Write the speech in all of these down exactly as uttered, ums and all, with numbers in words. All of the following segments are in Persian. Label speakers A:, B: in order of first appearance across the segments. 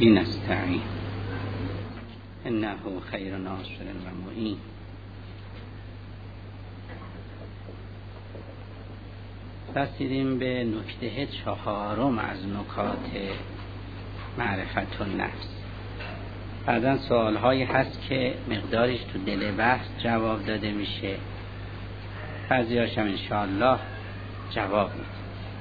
A: به نستعین انه خیر ناصر و معین. رسیدیم به نکته چهارم از نکات معرفت النفس. بعضا سوال هایی هست که مقدارش تو دل بحث جواب داده میشه، بعضی هاشم انشاءالله جواب میده.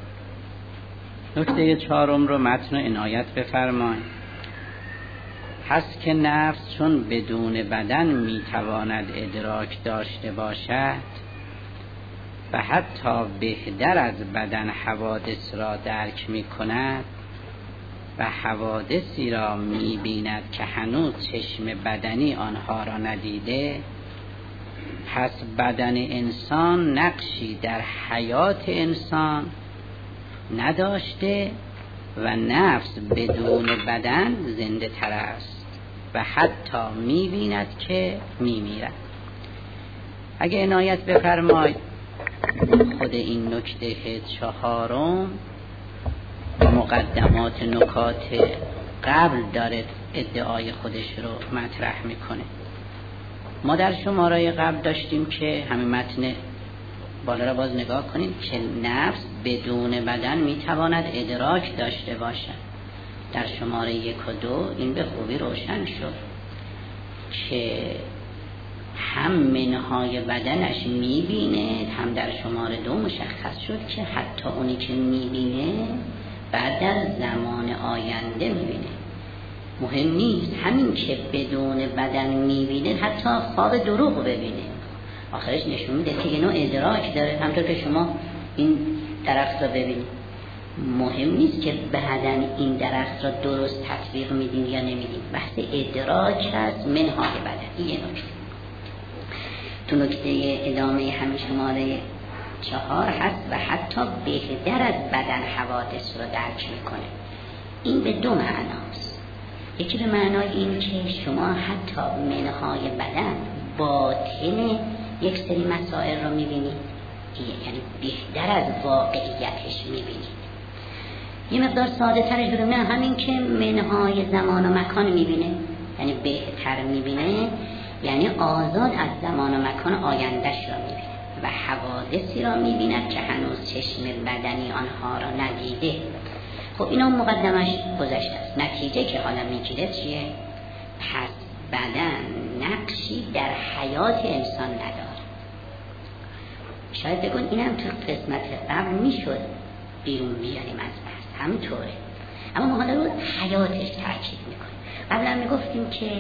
A: نکته چهارم رو متن و عنایت بفرمایید. هست که نفس چون بدون بدن میتواند ادراک داشته باشد و حتی بهتر از بدن حوادث را درک میکند و حوادثی را می‌بیند که هنوز چشم بدنی آنها را ندیده، پس بدن انسان نقشی در حیات انسان نداشته و نفس بدون بدن زنده تر است و حتی می‌بیند که می‌میرد. اگه عنایت بفرمایید، خود این نکته چهارم مقدمات نکات قبل داره ادعای خودش رو مطرح میکنه. ما در شماره قبل داشتیم که همین متن بالا را باز نگاه کنیم که نفس بدون بدن میتواند ادراک داشته باشد. در شماره یک و دو این به خوبی روشن شد که هم منهای بدنش میبینه، هم در شماره دو مشخص شد که حتی اونی که میبینه بعد در زمان آینده میبینه. مهم نیست همین که بدون بدن میبینه، حتی خواب دروغ ببینه، آخرش نشون میده که یه نوع ادراک داره. همطور که شما این درخت را ببینید، مهم نیست که بعدن این درخت را درست تطبیق میدین یا نمیدین، بحث ادراک هست منهای بدن. یه نکته تو نکته ادامه همین شماره چهار هست و حتی بهتر از بدن حوادث رو درک میکنه. این به دو معناست. یکی به معنای این که شما حتی منهای بدن باطن یک سری مسائل رو میبینید، یعنی بهتر از واقعیتش میبینید. یه مقدار ساده ترش بگم، نه همین که منهای زمان و مکان میبینه، یعنی بهتر میبینه، یعنی آزاد از زمان و مکان آیندهش رو میبینه و حوادثی را میبیند که هنوز چشم بدنی آنها را ندیده. خب اینا مقدمش گذشته است. نتیجه که حالا میگیره چیه؟ پس بدن نقشی در حیات انسان نداره. شاید بگون اینم تو قسمت قبل میشد بیرون بیاریم از بحث، همینطوره، اما ما حالا رو حیاتش تاکید میکنیم. قبلا میگفتیم که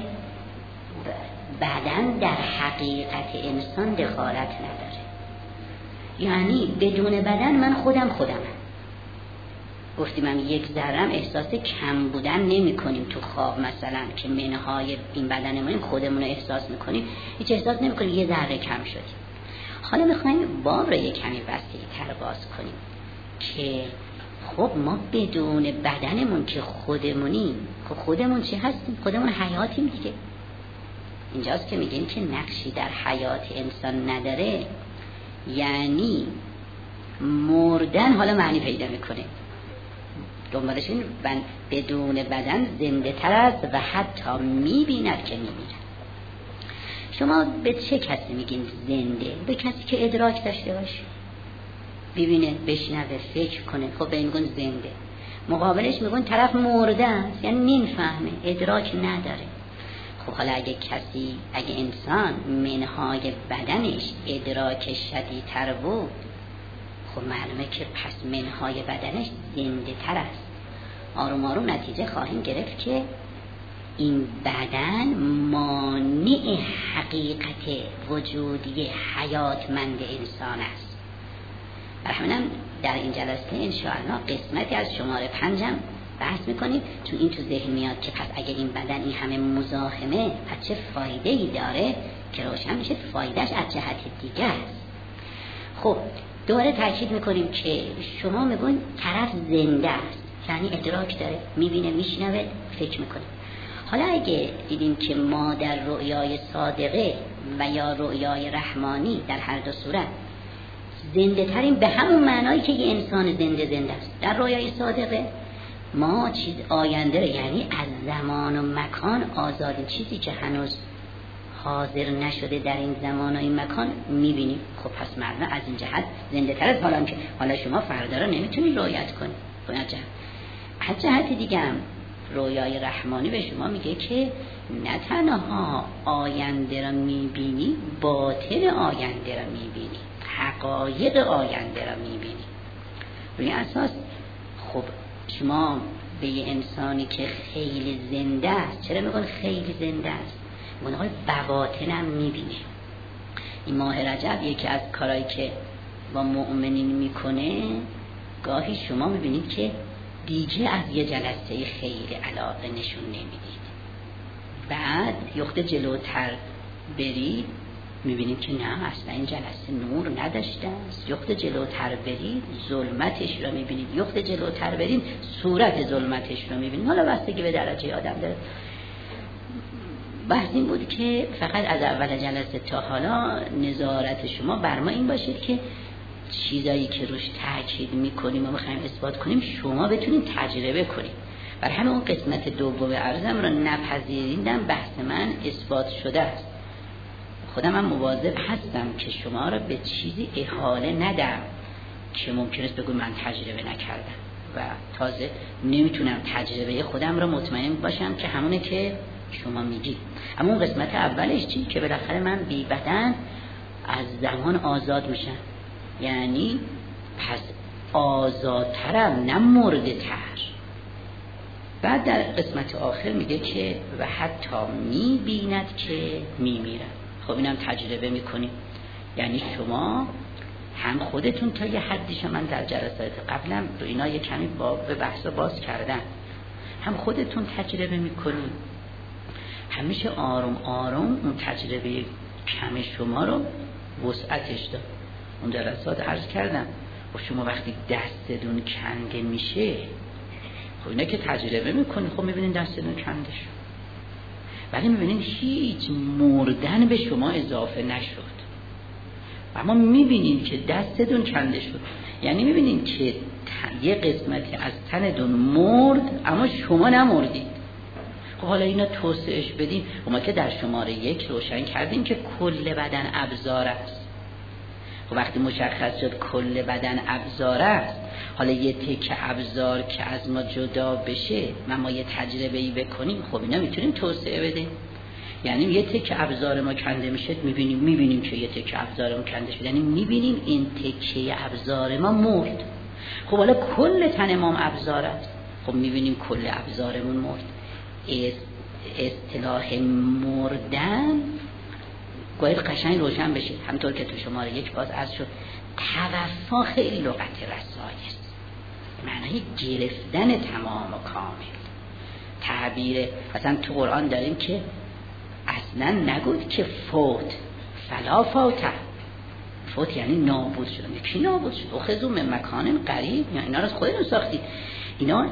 A: بدن در حقیقت انسان دخالت نداره، یعنی بدون بدن من خودم خودمم. گفتیم من یک ذرم احساس کم بودن نمی کنیم تو خواب، مثلا که منهای این بدنمون خودمون رو احساس میکنیم، هیچ احساس نمی کنیم یه ذره کم شدیم. حالا میخوایم باب رو یک کمی وسیع تر باز کنیم که خب ما بدون بدنمون که خودمونیم، خب خودمون چی هستیم؟ خودمون حیاتیم دیگه. اینجاست که میگیم که نقشی در حیات انسان نداره، یعنی مردن حالا معنی پیدا میکنه. دنبالش این بدون بدن زنده تر است و حتی میبیند که میمیرد. شما به چه کسی میگین زنده؟ به کسی که ادراک داشته باشه، ببینه، بشنوه، فکر کنه، خب به این میگن زنده. مقابلش میگن طرف مرده است، یعنی نمیفهمه، ادراک نداره. خب حالا اگه کسی، اگه انسان منهای بدنش ادراک شدیدتر بود، خب معلومه که پس منهای بدنش زنده تر است. آروم آروم نتیجه خواهیم گرفت که این بدن مانع حقیقت وجودی حیاتمند انسان است. برای همینم در این جلسه انشاءالله قسمتی از شماره پنجم بحث میکنیم، چون این تو ذهن میاد که پس اگر این بدن این همه مزاحمه، پس چه فایده ای داره، که روشن میشه فایدهش از جهت دیگه است. خب دوباره تاکید میکنیم که شما میگون طرف زنده است، یعنی ادراک داره، میبینه، میشنوه، فکر میکنه. حالا اگه دیدیم که ما در رؤیای صادقه و یا رؤیای رحمانی، در هر دو صورت زنده ترین به همون معنایی که یه انسان زنده زنده است. در رؤیای صادقه ما چیز آینده رو، یعنی از زمان و مکان آزادیم، چیزی که هنوز حاضر نشده در این زمان و این مکان میبینیم. خب پس مردم از این جهت زنده تر از حالا که حالا شما فردا رو نمیتونید رؤیت کنید. از جهت دیگه هم رویای رحمانی به شما میگه که نه تنها آینده را میبینی، باطن آینده را میبینی، حقایق آینده را میبینی. روی اساس خب شما به یه انسانی که خیلی زنده است، چرا میگن خیلی زنده است؟ میگن آقای بواطنم میبینه. این ماه رجب یکی از کارهایی که با مؤمنین میکنه، گاهی شما میبینید که دیگه از یه جلسه خیلی علاقه نشون نمیدید، بعد یخته جلوتر برید میبینید که نه اصلا این جلسه نور نداشته است. یخته جلوتر برید ظلمتش رو میبینید، یخته جلوتر برید صورت ظلمتش رو میبینید. حالا بستگی به درجه آدم داره. بحث این بود که فقط از اول جلسه تا حالا نظارت شما بر ما این باشید که چیزایی که روش تاکید میکنیم و میخوایم اثبات کنیم شما بتونید تجربه کنید. برای همین اون قسمت دوم عرضم رو نپذیریدم، بحث من اثبات شده است. خودم هم مواظب هستم که شما رو به چیزی احاله ندم که ممکن است بگم من تجربه نکردم و تازه نمیتونم تجربه خودم رو مطمئن باشم که همونه که شما میگی. اما اون قسمت اولش چی؟ که بالاخره من بی بدن از زمان آزاد میشم، یعنی پس آزادترم نه مرده تر. بعد در قسمت آخر میگه که و حتی میبیند که میمیرم. خب اینم تجربه میکنیم، یعنی شما هم خودتون تا یه حدیش، من در جلسات قبلم رو اینا یه کمی با به بحث باز کردم، هم خودتون تجربه میکنیم، همیشه آروم آروم اون تجربه کم شما رو وسعتش داد. اون جلسات عرض کردم و شما وقتی دستتون کنده میشه، خب اینا که تجربه میکنید، خب میبینید دستتون کنده شد، ولی میبینید هیچ مردن به شما اضافه نشد. اما میبینید که دستتون کنده شد، یعنی میبینید که یه قسمتی از تنتون مرد اما شما نمردید. خب حالا اینا توسعهش بدیم. ما که در شماره یک روشن کردیم که کل بدن ابزار است. خب وقتی مشخص شد کل بدن ابزار است، حالا یه تکه ابزار که از ما جدا بشه و ما یه تجربه‌ای بکنیم، خب اینا میتونیم توسعه بدیم. یعنی یه تکه ابزار ما کنده میشه، میبینیم میبینیم که یه تکه ابزار ما کنده شد، یعنی میبینیم این تکه ابزار ما مرد. خب حالا کل تن ما ابزار است، خب میبینیم کل ابزارمون مرد. اصطلاح مردن باید قشنگ روشن بشه، همطور که تو شماره یک باز عرض شد. توفا خیلی لغت رسایی است، معنی گرفتن تمام و کامل. تعبیر مثلا تو قرآن داریم که اصلا نگود که فوت، فلا فوت. فوت یعنی نابود شدن. کی نابود شد؟ اخذوا من مکان قریب، یا اینا رو خودتون ساختید. اینا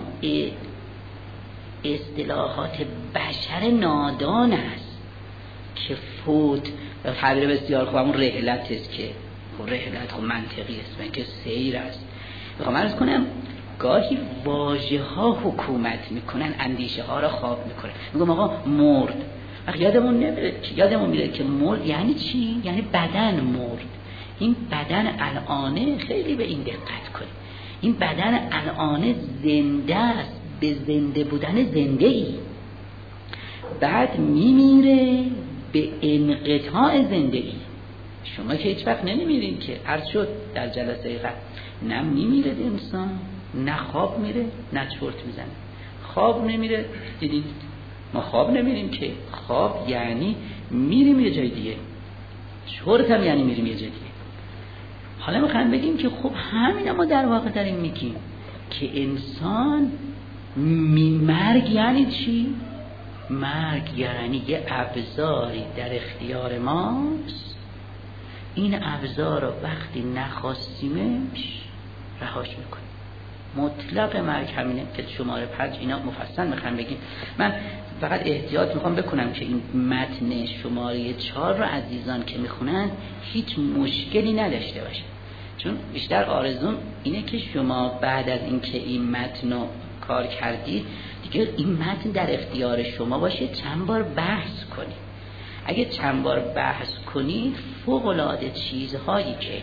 A: اصطلاحات بشر نادان است که فوت تعبیر بسیار خوب همون رحلت است که رحلت خب منطقی است، من که سیر است. میخوام عرض کنم گاهی واژه ها حکومت میکنن، اندیشه ها را خواب میکنن. میگم آقا مرد، وقت یادمون نمیره یادمون میره که مرد یعنی چی؟ یعنی بدن مرد. این بدن الانه خیلی به این دقت کنید، این بدن الانه زنده است، به زنده بودن زنده ای، بعد میمیره به انقطاع زنده ای. شما که هیچ وقت نمیمیرین که، عرض شد در جلسه قبل، نه میمیره انسان، نه خواب میره نه چرت میزنه. خواب نمیره، دیدید ما خواب نمیریم که، خواب یعنی میریم یه جای دیگه، چرت هم یعنی میریم یه جای دیگه. حالا میخوایم بگیم که خب همین ما در واقع داریم میگیم که انسان می مرگ یعنی چی؟ مرگ یعنی یه ابزاری در اختیار ماست، این ابزار رو وقتی نخواستیمش رهاش میکنیم. مطلق مرگ همینه که شماره پنج اینا مفصل میخوام بگیم. من فقط احتیاط میخوام بکنم که این متن شماره چهار رو عزیزان که میخونن هیچ مشکلی نداشته باشه، چون بیشتر آرزون اینه که شما بعد از اینکه این متن رو کار کردید دیگه این متن در اختیار شما باشه چند بار بحث کنید. اگه چند بار بحث کنید فوق‌العاده چیزهایی که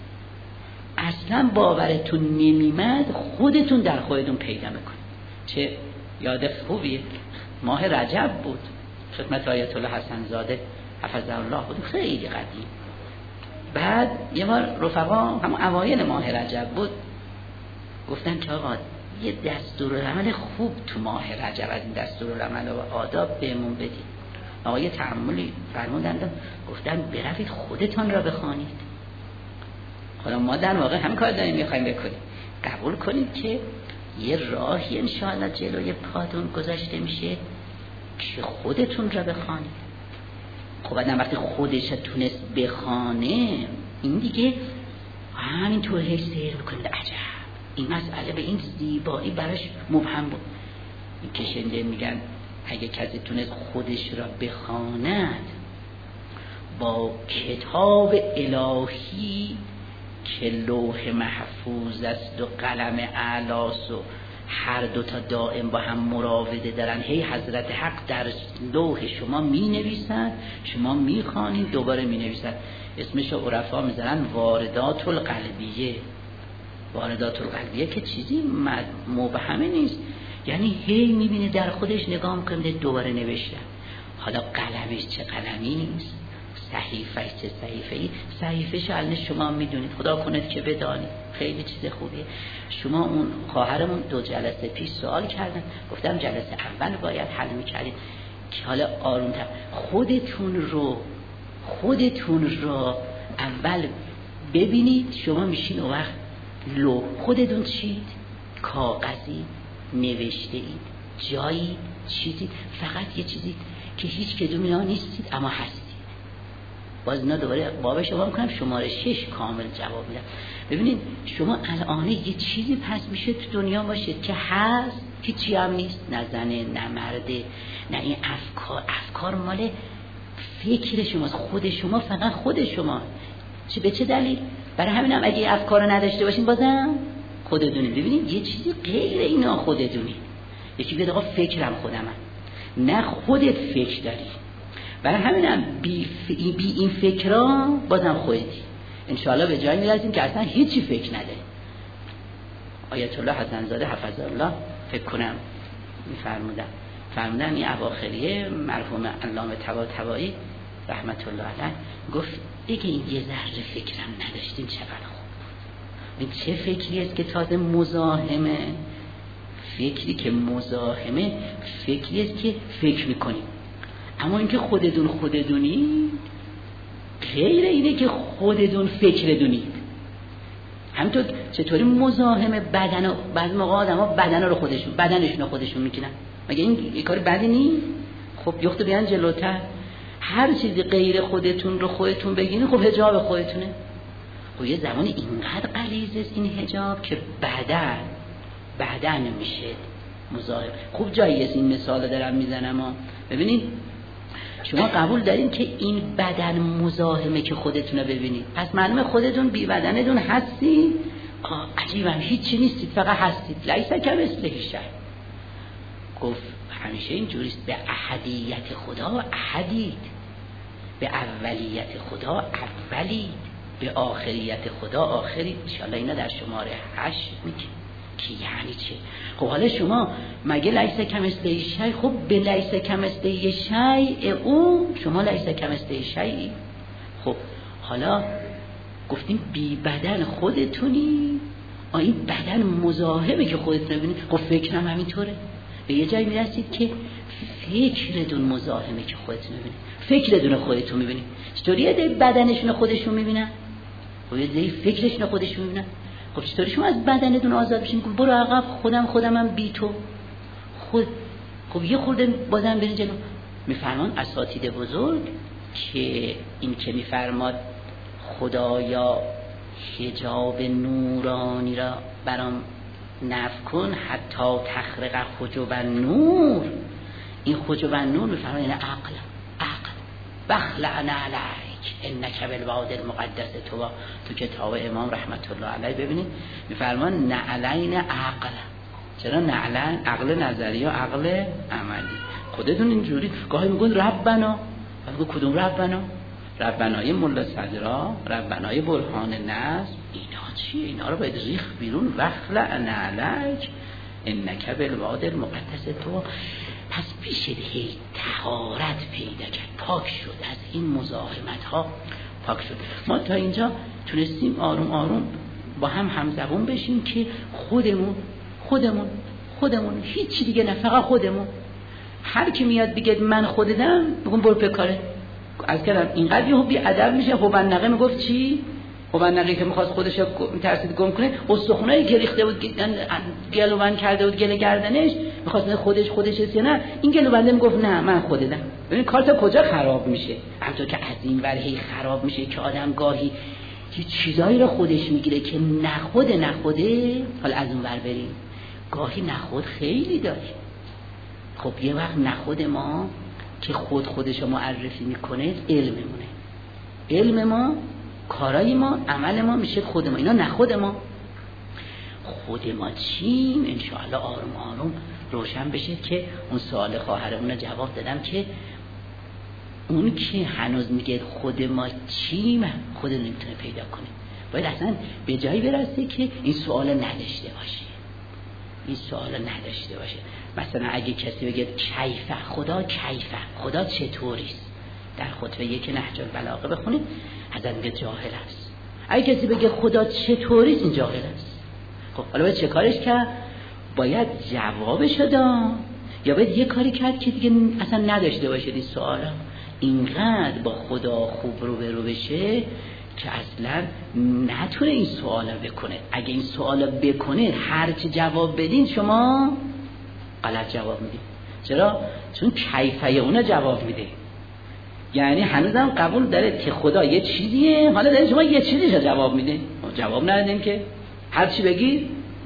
A: اصلا باورتون نمیمد خودتون در خودتون پیدا میکنید. چه یاد خوبیه، ماه رجب بود، خدمت آیت الله حسن زاده حفظه الله بود، خیلی قدیم. بعد یه بار رفقا همون اوایل ماه رجب بود گفتن که آقا یه دستورالعمل خوب تو ماه رجب از این دستورالعمل و آداب بهمون بدید. آقا یه تأملی فرمودن، گفتن بروید خودتان را بخوانید. حالا ما در واقع هم کار داریم میخوایم بکنیم، قبول کنید که یه راهی انشاءالله جلوی پاتون گذاشته میشه که خودتون را بخوانید. خب بعدم وقتی خودش تونست بخوانه این دیگه همینطور هی سیر بکنید. عجب این مسئله به این زیبایی براش مبهم بود. این کشنده میگن اگه کسی تونست خودش را بخواند با کتاب الهی که لوح محفوظ است و قلم اعلاس و هر دوتا دائم با هم مراوده دارن، هی حضرت حق در لوح شما می نویسن، شما می خوانید دوباره می نویسن. اسمش عرفا می زنن واردات القلبیه. واردات القلبیه که چیزی مبهمه نیست، یعنی هی می بینه در خودش نگاه میکنه دوباره نوشتن. حالا قلمش چه قلمی است، صحیفه چه صحیفه‌ای، صحیفه‌ش الان شما میدونید، خدا کنه که بدانید، خیلی چیز خوبیه. شما اون خواهرمون دو جلسه پیش سوال کردن، گفتم جلسه اول باید حل می‌کردید که حالا آروم‌تر خودتون رو خودتون رو اول ببینید. شما میشین اون وقت لو خودتون چید، کاغذی نوشته اید، جایی چیزی، فقط یه چیزی که هیچ کدوم اینا نیستید اما هستید. باز اینا دوباره باب شما میکنم شماره شش کامل جواب میدم. ببینید شما الان یه چیزی پس میشه تو دنیا باشه که هست، هیچی هم نیست، نه زنه نه مرده نه این افکار. افکار مال فکر شماست، خود شما، فقط خود شما. چه به چه دلیل؟ برای همین هم اگه افکار رو نداشته باشین بازم خودتونی. ببینید یه چیزی غیر اینا خودتونی. یکی بیاد آقا فکرم خودمم، نه خودت فکر داری. برای همین هم بی, ف... بی این فکرها بازم خودتی. انشاءالله به جایی میرسیم که اصلا هیچی فکر نداری. آیت الله حسن زاده حفظه الله فکر کنم میفرمودن فرمودن این اواخریه مرحوم علامه طباطبایی رحمت الله علیه گفت دیگه این یه ذره فکرم نداشتیم چقدر خوب بود. این چه فکری است که تازه مزاحمه، فکری که مزاحمه فکری است که فکر میکنیم. اما اینکه خودتون خودتونی غیر اینه که خودتون فکر دونید. همینطور چطوری مزاحم بدن و بعضی موقع آدم‌ها بدن رو خودشون بدنشون رو خودشون میکنن، مگه این یه کار بدی نیست؟ خب یخت بیان جلوتر هر چیزی غیر خودتون رو خودتون بگین خب حجاب خودتونه. خب یه زمانی اینقدر غلیظ است این حجاب که بدن بدن میشه مزاحم. خوب جایی است این مثال دارم میزنم ها. ببینید شما قبول دارین که این بدن مزاحمه که خودتون رو ببینید، پس معلومه خودتون بی بدنتون هستید. آه عجیبم هیچی نیستید، فقط هستید. لیس کمثله شیء. گفت همیشه این جوریست، به احدیت خدا احدید، به اولیت خدا اولید، به آخریت خدا آخرید. انشاءالله اینا در شماره هشت میگه که یعنی چه. خب حالا شما مگه لیس کمثله شیء، خب به لیس کمثله شیء او شما لیس کمثله شیء. خب حالا گفتیم بی بدن خودتونی، این بدن مزاحمه که خودتون ببینید. خب فکرم همینطوره. به یه جایی میرسید که فکرتون مزاحمه که خودتون ببینید، فکرتون خودتون میبینید. چطوری یه بدنشون خودشون میبینن؟ خب یه دی فکرشون خودشون میبینن. خب چطوری شما از بدنتون آزاد بشین؟ برو عقب، خودم خودمم بی تو خود. خب یه خورده بازم برین جلو. میفرمان اساتید بزرگ که این که میفرماد خدایا حجاب نورانی را برام نفی کن حتی تخرق حجب نور. این حجب نور میفرماد یعنی عقل. عقل بخلعنا علیک انک بالواد المقدس تو تو کتاب امام رحمت الله علیه. ببینید میفرمان نه علین عقل، چرا نعلن عقل نظری و عقل عملی؟ خودتون اینجوری گاهی میگن ربنا، میگن کدوم ربنا؟ ربنای ملا صدرا، ربنای برهان نصر، اینا چیه؟ اینا رو باید ریخ بیرون. وخلع نعلک انک بالواد المقدس تو. پس پیش هی طهارت پیدا کرد، پاک شد از این مزاحمت ها، پاک شد. ما تا اینجا تونستیم آروم آروم با هم همزبون بشیم که خودمون خودمون خودمون هیچی دیگه نه، فقط خودمون. هر کی میاد بگه من خودم، بگم برو پکاره. از کردم اینقدر یهو بی ادب میشه. هوبنقه میگفت چی؟ هوبنقه که میخواست خودش رو میترسید گم کنه، استخونایی که ریخته بود گلوبند کرده بود گل گردنش، میخواست خودش خودش یا نه، این گلوبنده میگفت نه من خودم. ببین کارت کجا خراب میشه؟ همونطور که از این ور هی خراب میشه که آدم گاهی یه چیزایی رو خودش میگیره که نخوده نخوده. حالا از اون ور بریم، گاهی نخود خیلی داریم. خب یه وقت نخود ما که خود خودشو معرفی میکنه علممونه، علم ما، کارای ما، عمل ما میشه خود ما. اینا نخود ما. خود ما چیم؟ انشاءالله آروم آروم روشن بشه که اون سوال خواهرمون رو جواب دادم که اون که هنوز میگه خود ما چیم خود نمیتونه پیدا کنه. باید اصلا به جایی برسه که این سوال نداشته باشه، این سوال نداشته باشه. مثلا اگه کسی بگه کیفه، خدا کیفه، خدا چطوریست، در خطبه یک نهج البلاغه بخونید حضرت میگه جاهل است. اگه کسی بگه خدا چطوریست، این جاهل است. خب حالا باید چه کارش کرد؟ باید جوابش داد یا باید یه کاری کرد که دیگه اصلا نداشته باشه این سوالا. اینقدر با خدا خوب رو به رو بشه که اصلا نتونه این سوالا بکنه. اگه این سوالا بکنه هر چی جواب بدین شما غلط جواب میدین. چرا؟ چون کیفیه اون جواب میده، یعنی هنوزم قبول داره که خدا یه چیزیه، حالا دارین شما یه چیزیش جواب میده. جواب ندادین که هر چی بگی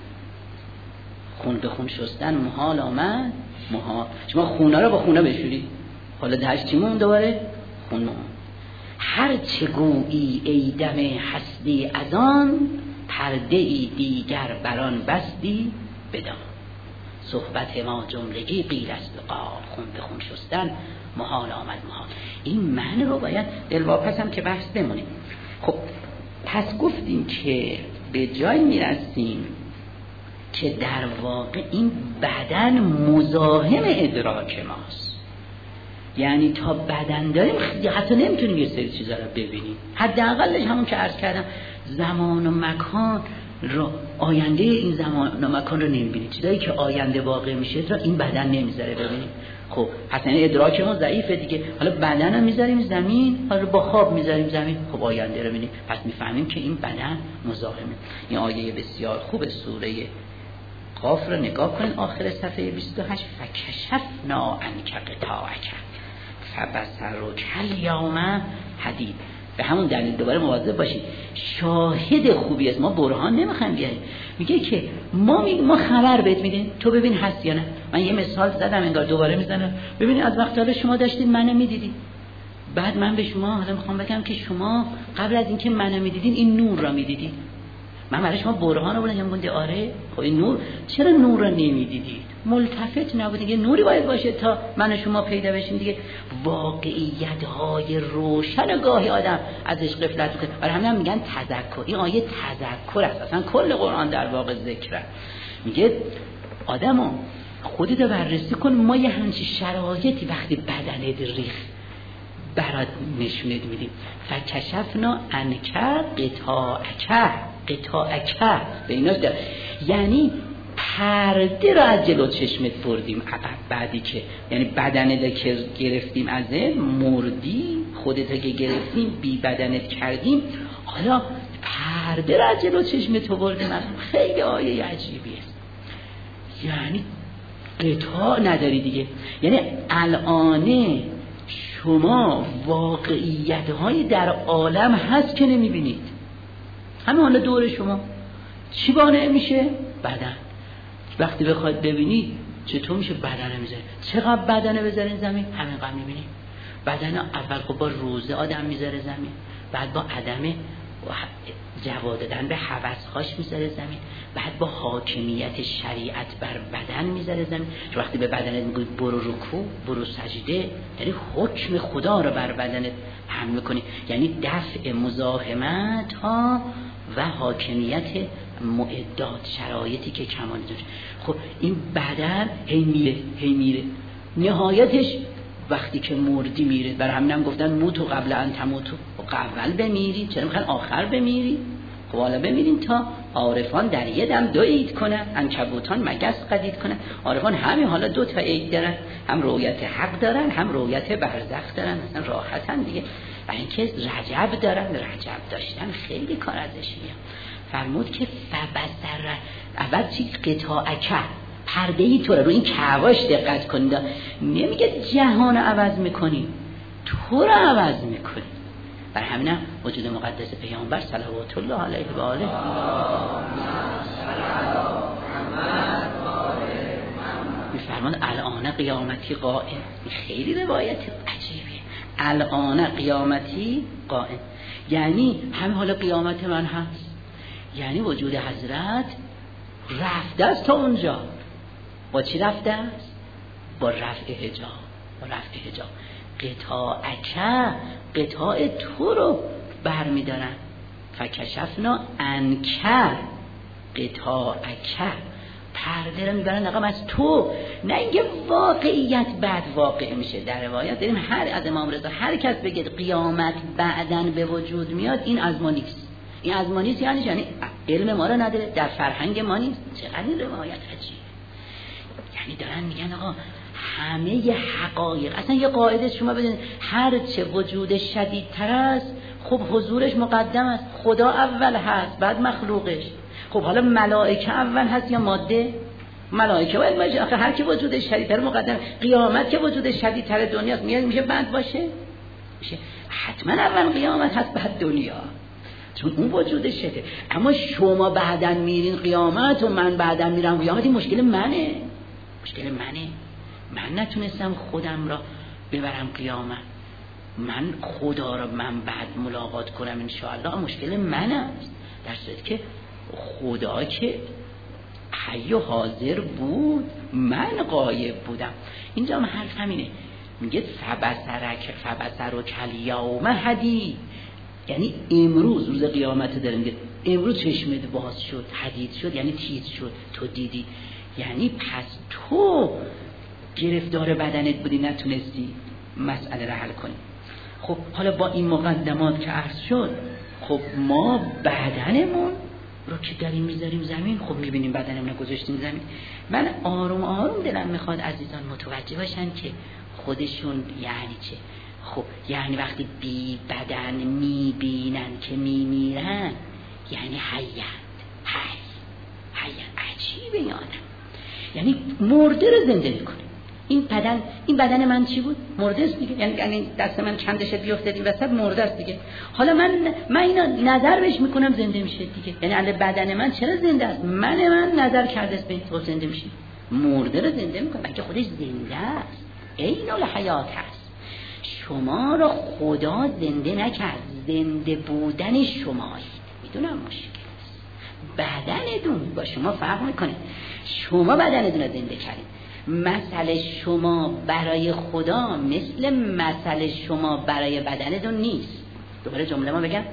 A: خون به خون شستن محال آمد، محال. شما خونه رو با خونه بشوری، حالا دهش چی مون دوباره؟ خون مون. هر چه گویی ای دم هستی از آن، پرده ای دیگر بران بستی بدان. صحبت ما جملگی قیل است و قال، خون به خون شستن محال آمد محال. این معنی رو باید دلواپس هم که بحث بمونیم. خب پس گفتیم که به جای میرسیم که در واقع این بدن مزاحم ادراک ماست. یعنی تا بدن داریم حتی نمیتونیم یه سری چیزا رو ببینیم. حداقلش همون که عرض کردم، زمان و مکان رو، آینده این زمان و مکان رو نمیبینیم. چیزایی که آینده واقع میشه را این بدن نمیذاره ببینیم. خب حتی ادراک ما ضعیفه دیگه. حالا بدن رو میذاریم زمین، حالا با خواب میذاریم زمین، خب آینده رو ببینیم. پس میفهمیم که این بدن مزاحمه. این آیه بسیار خوب سوره قاف رو نگاه کنید، آخر صفحه بیست و هشت. فکشفنا عنک غطاءک فبصرک الیوم حدید. به همون دلیل دوباره مواظب باشید، شاهد خوبی است. ما برهان نمیخوایم بیاریم، میگه که ما می... ما خبر بهت میدیم تو ببین هست یا نه. من یه مثال زدم انگار دوباره میزنم. ببینید از وقتی حالا شما داشتید منو میدیدید، بعد من به شما حالا میخوام بگم که شما قبل از اینکه منو میدیدین این نور را میدیدید. من برای شما برهان رو بودم گفتم آره خب این نور، چرا نور را نمیدیدید؟ ملتفت نبودید. یه نوری باید باشه تا من و شما پیدا بشیم دیگه. واقعیت های روشن گاهی آدم ازش غفلت میکنه. برای همین هم میگن تذکر. این آیه تذکر است، اصلا کل قرآن در واقع ذکره. میگه آدمو خودت رو بررسی کن. ما یه همچین شرایطی وقتی بدنت ریخ برات نشونت میدیم. فکشفنا عنک غطاءک، غطاءک به ایناش داره، یعنی پرده را از جلو چشمت بردیم عقب. بعدی که یعنی بدنت که گرفتیم ازت، مردی، خودت که گرفتیم بی بدنت کردیم، حالا پرده را از جلو چشمت بردیم. خیلی آیه عجیبی است. یعنی غطا نداری دیگه. یعنی الان شما واقعیت های در عالم هست که نمیبینید. همه حالا دور شما چی بانه میشه؟ بدن. وقتی بخواید ببینید چطور میشه بدن میذاره. چقدر بدن بذارین زمین همین قدر میبینید. بدن اول خب با روزه آدم میذاره زمین، بعد با عدم جواب دادن به هوس پاش میذاره زمین، بعد با حاکمیت شریعت بر بدن میذاره زمین. چون وقتی به بدنت میگی برو رکوع، برو سجده، یعنی حکم خدا رو بر بدنت حمل میکنی، یعنی دفع مزاحمت ها و حاکمیت معدات، شرایطی که کمال داشت. خب این بدن هی میره هی میره، نهایتش وقتی که مردی میره. برای همینم گفتن موتو قبل ان تموتو، اول بمیری، چرا میخوان آخر بمیری؟ خب حالا بمیرین تا عارفان در یه دم دو عید کنن، عنکبوتان مگس قدید کنن. عارفان همین حالا دو تا عید دارن، هم رویت حق دارن هم رویت برزخ دارن، اصلا راحتن دیگه. برای اینکه رجب دارن، رجب داشتن خیلی کار ازش میاد. فرمود که فبصر، اول چی؟ قطاعکه، پرده ای تو رو این کعباش دقت کنید، نمیگه جهان عوض میکنی، تو رو عوض میکنی. برای همینم وجود مقدس پیامبر صلوات الله علیه و آله میفرمان الان قیامتی قائم. خیلی روایت عجیبیه، الان قیامتی قائم، یعنی هم حالا قیامت من هست، یعنی وجود حضرت رفته است تا اونجا. با چی رفته است؟ با رفع حجاب، با رفع حجاب. قطاعکه، قطاع تو رو بر می دارن. فکشفنا انکه، قطاعکه، پرده رو می برن نقام از تو، نه اینکه واقعیت بعد واقع میشه. در روایت داریم هر از امام رضا هر کس بگه قیامت بعدن به وجود میاد، این از ما نیست. این از ما نیست یعنی یعنی علم ما رو نداره، در فرهنگ ما نیست. چقدر این روایت عجیب، یعنی دارن میگن آقا همه حقایق، اصلا یه قاعده شما بدونید، هر چه وجود شدیدتر است خب حضورش مقدم است. خدا اول هست بعد مخلوقش. خب حالا ملائکه اول هست یا ماده؟ ملائکه باید باشه، آخه هر کی وجودش شدیدتر مقدم. قیامت که وجودش شدیدتر دنیاست، میاد میشه بعد باشه؟ میشه حتما اول قیامت هست بعد دنیا، چون اون وجودش شده. اما شما بعدن میرین قیامت و من بعدن میرم قیامت، این مشکل منه، مشکل منه. من نتونستم خودم را ببرم قیامت، من خدا را من بعد ملاقات کنم انشاءالله، مشکل من است. در صورتی که خدا که حی و حاضر بود، من غایب بودم. اینجا هم حرف همینه، میگه فبصرک فبصر و کلیوم حدید، یعنی امروز روز قیامت داره میگه امروز چشمت باز شد، حدید شد یعنی تیز شد، تو دیدی، یعنی پس تو گرفتار بدنت بودی نتونستی مسئله را حل کنی. خب حالا با این مقدمات که عرض شد، خب ما بدنمون رو که داریم میذاریم زمین، خب میبینیم بدنمون رو گذاشتیم زمین. من آروم آروم دلم میخواد عزیزان متوجه باشن که خودشون یعنی چه. خب یعنی وقتی بی بدن میبینن که میمیرن، یعنی حیند، حی حیند. عجیبه یادم، یعنی مرده رو زنده میکنه. این بدن، این بدن من چی بود؟ مرده است دیگه. یعنی یعنی دست من چندش بیفته این وسط مرده است دیگه. حالا من من اینا نظر بهش میکنم زنده میشه دیگه. یعنی الان بدن من چرا زنده است؟ من من نظر کرده است به این زنده میشه. مرده رو زنده میکنه، بلکه خودش زنده است. عین الحیات هست. شما رو خدا زنده نکرد، زنده بودن شمایید. میدونم مشکل است، بدنتون با شما فرق میکنه. شما بدنتون رو زنده کردید. مثل شما برای خدا مثل مثل شما برای بدنتون نیست. دوباره جمله ما بگم،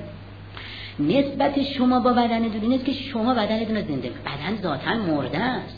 A: نسبت شما با بدنتون این است که شما بدنتون رو زنده، بدن ذاتاً مرده است.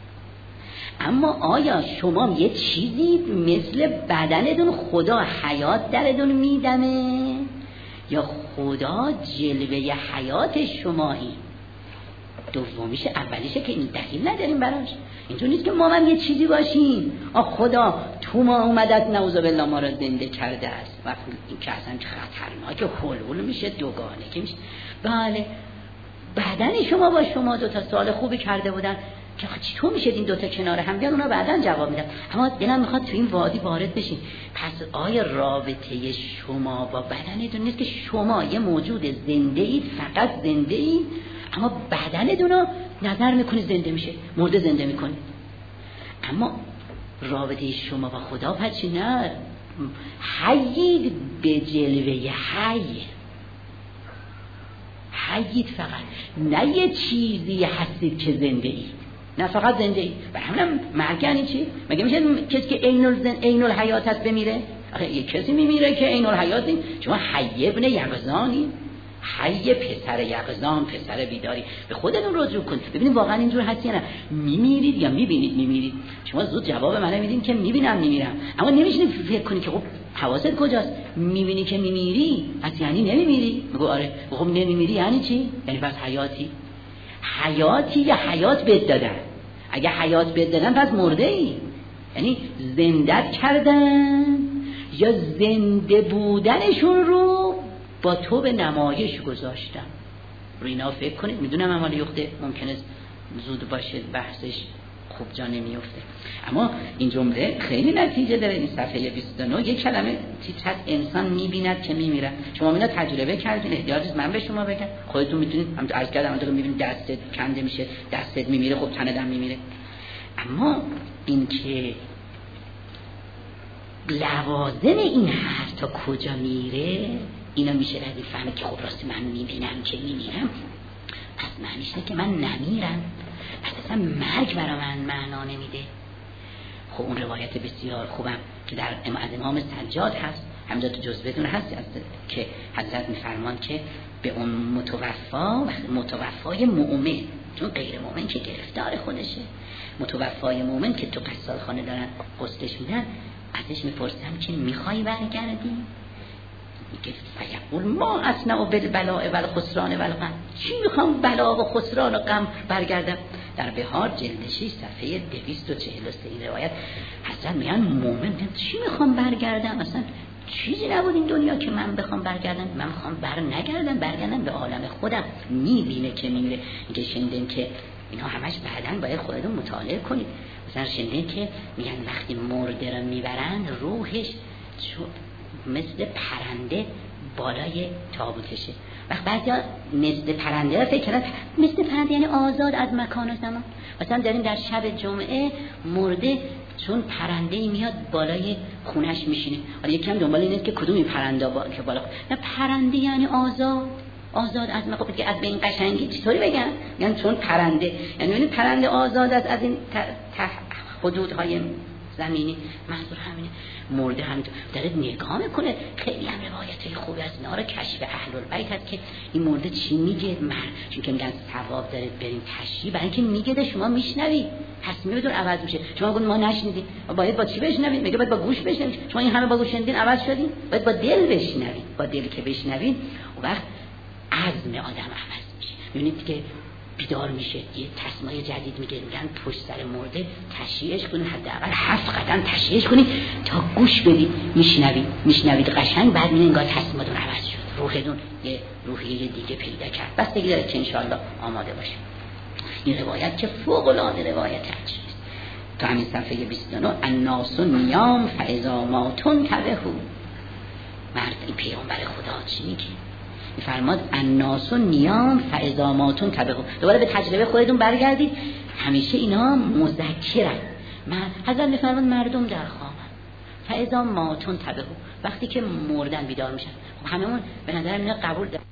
A: اما آیا شما یه چیزی مثل بدنتون خدا حیات درتون میدمه یا خدا جلوه حیات شمایی؟ دومیشه، اولیشه که این دلیل نداریم براش. اینجور نیست که ما من یه چیزی باشیم آ خدا تو ما اومدت نعوذ بالله ما را زنده کرده است. و این که اصلا خطرناکه، حلول میشه، دوگانه که میشه. بله بدن شما با شما دو تا سال خوبی کرده بودن که چطور میشه این دوتا کنار هم بیان؟ اونا بعداً جواب میدن. اما دلم میخواد تو این وادی وارد بشین. پس آیا رابطه شما با بدنتون نیست که شما یه موجود زنده اید، فقط زنده اید، اما بدنتون رو نظر میکنید زنده میشه، مرده زنده میکنید. اما رابطه شما با خدا پس نه، حیید به جلوه حی، حیید فقط، نه یه چیزی هستید که زنده اید، نه فقط زنده اید. و همینم مرگ یعنی چی؟ مگه میشه کسی که عین الزن عین الحیات هست بمیره؟ آخه یه کسی میمیره که عین الحیات نیست. شما حی ابن یقظانی، حی پسر یقظان، پسر بیداری، به خودتون رجوع کنید ببینید واقعا اینجور هست یا نه. میمیرید یا میبینید میمیرید؟ شما زود جواب منو میدین که میبینم میمیرم، اما نمیشین فکر کنید که خب حواست کجاست؟ میبینی که میمیری پس یعنی نمیمیری؟ میگو آره. خب نمیمیری یعنی چی؟ یعنی پس حیاتی. حیاتی یا حیات بد دادن؟ اگه حیات بد دادن پس مرده ای، یعنی زندت کردن یا زنده بودنشون رو با تو به نمایش گذاشتم. رو اینا فکر کنید. میدونم اما یخته ممکنه زود باشه بحثش خوب جا نمیفته، اما این جمله خیلی نتیجه داره. این صفحه بیست و نه یک کلمه تیتر انسان میبیند که میمیره. شما اینا تجربه کردین؟ احتیاج نیست من به شما بگم، خودتون میتونید. هم عرض کردم همونطور میبینید دستت کنده میشه، دستت میمیره، خب تنت هم میمیره. اما این که لوازم این هست تا کجا میره، اینا میشه ردی فهمه که خب راستی من میبینم که میمیرم، پس معنیش نه که من نمیرم، پس اصلا مرگ برای من معنا نمیده. خب اون روایت بسیار خوبم که در امام سجاد هست، همجا تو جزوهتون هست که حضرت میفرمان که به اون متوفا، متوفای مؤمن، چون غیر مؤمن که گرفتار خودشه، متوفای مؤمن که تو قصالخانه دارن غسلش میدن، ازش میپرسم که میخوای برگردی؟ میگه فیقول ما اصنع بالبلاء والخسران والغم، چی میخوام بلا و خسران و غم برگردم؟ در بهار جلد شش صفحه دویست و چهل و سه این روایت حضرت میگن مومن چی میخوام برگردم؟ اصلا چیزی نبود این دنیا که من بخوام برگردم، من میخوام بر نگردم، برگردم به عالم خودم. میبینه که میمیره. میگه شنیدین که اینا همش بعدن باید خودتون مطالعه کنید. مثلا شنیدین که میگن وقتی مرده رو میبرن روحش مثل پرنده بالای تابوتشه. وقت بعضیا مثل پرنده رو فکر کردن مثل پرنده یعنی آزاد از مکان و زمان. مثلا داریم در شب جمعه مرده چون پرنده‌ای میاد بالای خونش میشینه. حالا یکم دنبال اینه که کدوم این پرنده با... که بالا نه پرنده یعنی آزاد، آزاد از مکان. که از به این قشنگی چطوری بگم؟ یعنی چون پرنده یعنی این پرنده آزاد از از این ت... حدودهای زمینی. منظور همینه. مرده هم داره نگاه میکنه. خیلی هم روایتای خوبی از اینا رو کشف اهل البیت هست که این مرده چی میگه، مرد چون که میگن ثواب داره بریم تشریح، برای اینکه میگه ده شما میشنوی، تصمیمتون عوض میشه. شما گفتید ما نشنیدیم، باید با چی بشنوید؟ میگه باید با گوش بشنوید. شما این همه با گوش شنیدین عوض شدین، باید با دل بشنوید. با دل که بشنوید اون وقت عزم آدم عوض میشه. میبینید که بیدار میشه، یه تصمیم جدید میگه. میگن پشت سر مرده تشییعش کنید، حداقل هفت قدم تشییعش کنید تا گوش بدید، میشنوید میشنوید قشنگ. بعد میگه انگار تصمیمتون عوض شد، روحتون یه روحیه دیگه پیدا کرد. بس دیگه داره که انشاءالله آماده باشه. این روایت که فوق العاده روایت عجیبه. تو همین صفحه بیست و نه الناس نیام فاذا ما تنتبه. مرد این پیامبر خدا چی میگه؟ میفرماد الناس نیام فاذا ما تنتبه. دوباره به تجربه خودتون برگردید. همیشه اینا مذکرن. من حضرت میفرماد مردم در خوابن فاذا ما تنتبه، وقتی که مردن بیدار میشن. خب هممون به نظر من قبول داریم.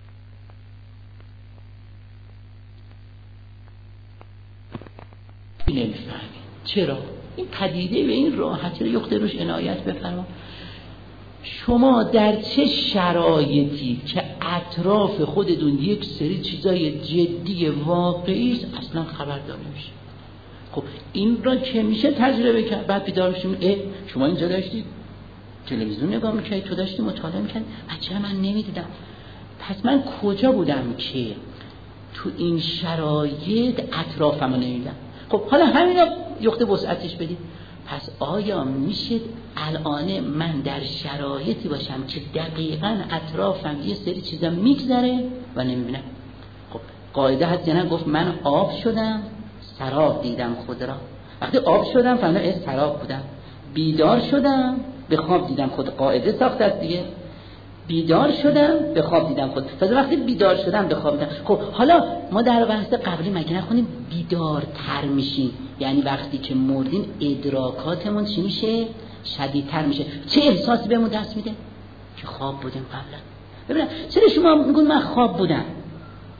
B: نمیفهمید چرا این پدیده به این راحتی رو یخته روش عنایت بفرما. شما در چه شرایطی که اطراف خودتون یک سری چیزای جدی واقعی است اصلا خبردار نمیشه. خب این را که میشه تجربه کرد. بعد بیدار میشیم اه شما اینجا داشتید تلویزیون نگاه میکردید، تو داشتی مطالعه میکردی، چرا من نمیدیدم؟ پس من کجا بودم که تو این شرایط اطرافمو نمیدم؟ خب حالا همینا یخته وسعتش بدید. پس آیا میشه الان من در شرایطی باشم که دقیقاً اطرافم یه سری چیزا میگذره و نمیبینم؟ خب قاعده هست یا نه؟ گفت من آب شدم سراب دیدم خود را. وقتی آب شدم فهمیدم از سراب بودم. بیدار شدم به خواب دیدم خود. قاعده ساخته است دیگه. بیدار شدم به خواب دیدم خود. پس وقتی بیدار شدم به خواب دیدم. خب حالا ما در بحث قبلی مگه نخونیم بیدارتر میشیم؟ یعنی وقتی که مردیم ادراکاتمون چی میشه؟ شدیدتر میشه. چه احساسی بهمون دست میده؟ که خواب بودیم قبلا. ببینم چرا شما میگون من خواب بودم؟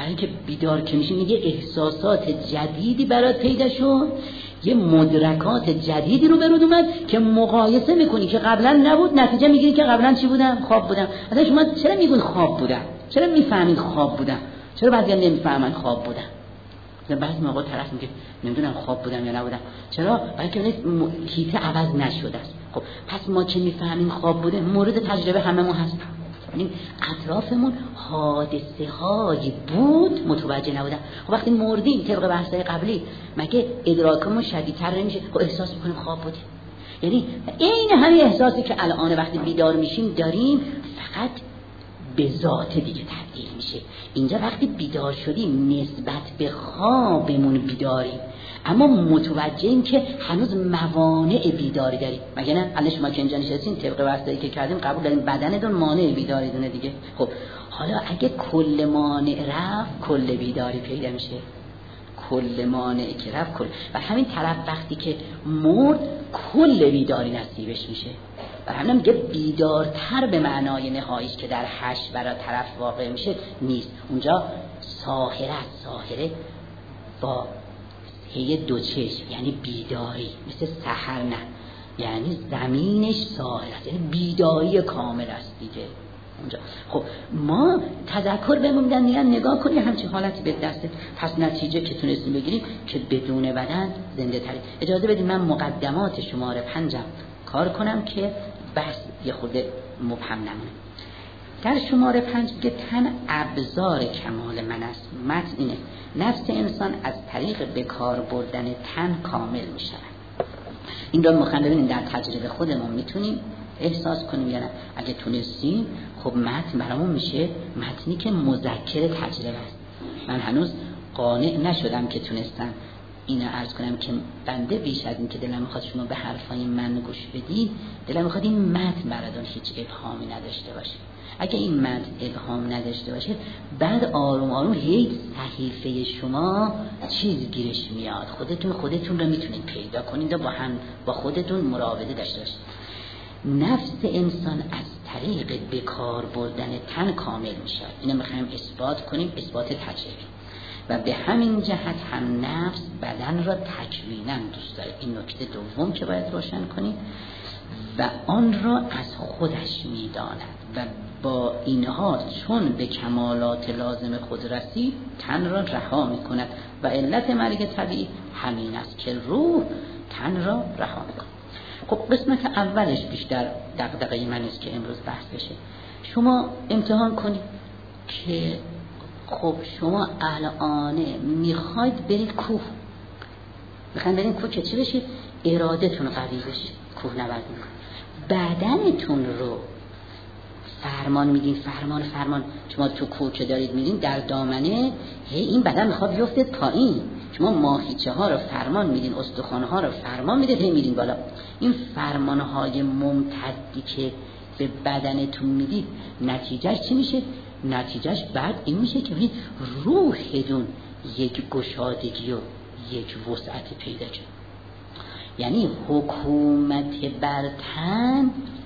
B: برای اینکه بیدار که میشی میگه احساسات جدیدی برات پیدا شد، یه مدرکات جدیدی رو برود اومد که مقایسه میکنی که قبلا نبود، نتیجه میگیری که قبلا چی بودم؟ خواب بودم. اصلا شما چرا میگین خواب بودم؟ چرا میفهمید خواب بودم؟ چرا بعضیا نمیفهمن خواب بودم؟ بعضی موقع طرف میگه نمیدونم خواب بودم یا نبودم. چرا؟ برای که هیته عوض نشده است. خب پس ما که میفهمیم خواب بوده، مورد تجربه هممون هست. یعنی اطرافمون حادثه هایی بود متوجه نبودن. خب وقتی مردیم طبق بحث‌های قبلی مگه ادراکمون شدیدتر نمیشه؟ خب احساس میکنیم خواب بودیم. یعنی این همین احساسی که الان وقتی بیدار میشیم داریم، فقط به ذات دیگه تبدیل میشه. اینجا وقتی بیدار شدیم نسبت به خوابمون بیداریم، اما متوجهیم که هنوز موانع بیداری داریم. مگه نه؟ الان شما که اینجا نشستین طبق واسطه‌ای که کردیم قبول داریم بدنتون مانع بیداری دونه دیگه. خب حالا اگه کل مانع رفت کل بیداری پیدا میشه. کل مانع که رفت کل، و همین طرف وقتی که مرد کل بیداری نصیبش میشه. و همین میگه بیدارتر به معنای نهاییش که در حشر برای طرف واقع میشه نیست. اونجا ساحره است، ساحره با هی دو چشم، یعنی بیداری، مثل سحر نه، یعنی زمینش ساحره است، یعنی بیداری کامل است دیگه اونجا. خب ما تذکر بهمون میدن میگن نگاه کنی همچین حالتی به دسته، پس نتیجه که تونستیم بگیریم که بدون بدن زنده تری. اجازه بدید من مقدمات شماره پنجم کار کنم که بحث یه خورده مبهم نمونه. در شماره پنج که تن ابزار کمال من است. متن اینه: نفس انسان از طریق به کار بردن تن کامل می شود. این رو مخاطب ببینید در تجربه خودمون میتونیم احساس کنیم یا نه. اگه تونستیم خب متن برامون میشه متنی که مذکر تجربه است. من هنوز قانع نشدم که تونستم اینو عرض کنم که بنده بیش از این که دلم میخواد شما به حرفای من گوش بدید، دلم میخواد این متن براتون هیچ ابهامی نداشته باشه. اگه این متن ابهام نداشته باشه بعد آروم آروم هی صحیفه شما چیز گیرش میاد، خودتون خودتون رو میتونید پیدا کنید و با هم با خودتون مراوده داشته باشید. نفس انسان از طریق به کار بردن تن کامل میشه. اینو میخوایم اثبات کنیم، اثبات تجربی. و به همین جهت هم نفس بدن را تکویناً دوست داره. این نکته دوم که باید روشن کنیم. و آن را از خودش میداند و با اینها چون به کمالات لازم خود رسید تن را رها میکند و علت مرگ طبیعی همین است که روح تن را رها میکند. خب قسمت اولش بیشتر دغدغه من است که امروز بحث بشه. شما امتحان کنید که خب شما الان میخواید برید کوه، میخواید برید کوه که چی بشید؟ ارادتون قوی بشه، کوه نورد میکنید. بدنتون رو فرمان میدین، فرمان فرمان شما تو کوه که دارید میرین در دامنه هی این بدن میخواد بیفته پایین، شما ماهیچه ها رو فرمان میدین، استخوان ها رو فرمان میدین، هی میرین بالا. این فرمان های ممتدی که به بدنتون میدید نتیجهش چی میشه؟ نتیجهش بعد این میشه که روحتون یک گشادگی و یک وسعت پیدا کنه. یعنی حکومت بر تن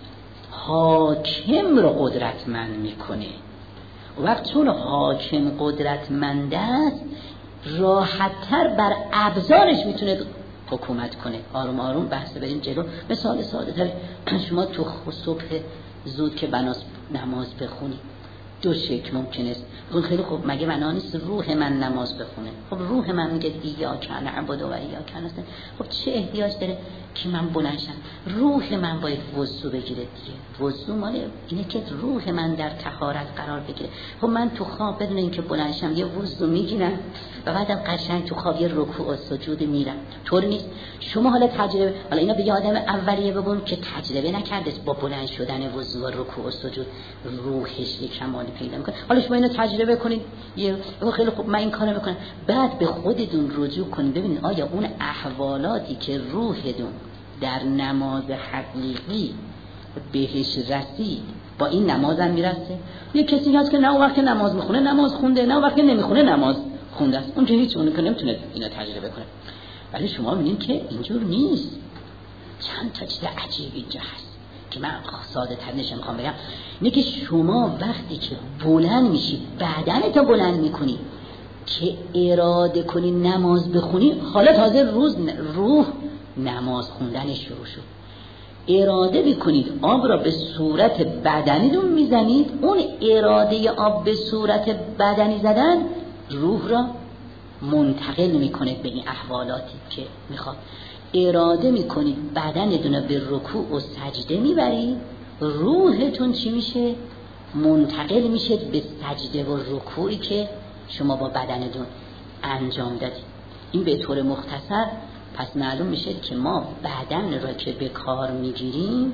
B: حاکم رو قدرتمند میکنه. وقت چون حاکم قدرتمند است راحت‌تر بر ابزارش میتونه حکومت کنه. آروم آروم بحث بریم جلو. مثال ساده تر، شما تو صبح زود که بناس نماز بخونی دو شکل ممکن است. اون خیلی خوب، مگه معنا نیست روح من نماز بخونه؟ خب روح من میگه ایاک نعبد و ایاک نستعین. خب چه احتیاج داره که من بلند شم؟ روح من باید وضو بگیره دیگه. وضو مال اینه که روح من در طهارت قرار بگیره. خب من تو خواب بدون اینکه بلند شم یه وضو میگیرم و بعدم قشنگ تو خواب یه رکوع و سجود میرم. طور نیست. شما حالا تجربه، حالا اینا به آدم اولیه بگم که تجربه نکرده با بلند شدن وضو و رکوع و سجود روحش یک کمال پیدا میکنه. حالا شما اینو تجربه کنید، یه خیلی خوب من این کارو میکنم، بعد به خودتون رجوع کنید ببینید آیا اون احوالاتی که روحتون در نماز حقیقی بهش رسید با این نماز هم میرسه؟ یه کسی هست که نه وقت نماز میخونه نماز خونده، نه وقت نمیخونه نماز خونده است، اون که هیچ اون که نمیتونه اینو تجربه کنه. ولی شما میبینید که اینجور نیست. چند تا چیز عجیب اینجا هست که من ساده تر نشم میخوام بگم. اینه که شما وقتی که بلند میشی بدنتو بلند میکنی
A: که اراده کنی نماز بخونی، حالا تازه روز روح نماز خوندن شروع شد. اراده بکنید آب را به صورت بدنیتون میزنید، اون اراده آب به صورت بدنی زدن روح را منتقل میکنه به این احوالاتی که میخواد. اراده میکنید بدنتون را به رکوع و سجده میبرید، روحتون چی میشه؟ منتقل میشه به سجده و رکوعی که شما با بدنتون انجام دادید. این به طور مختصر پس معلوم میشه که ما بدن را که به کار میگیریم،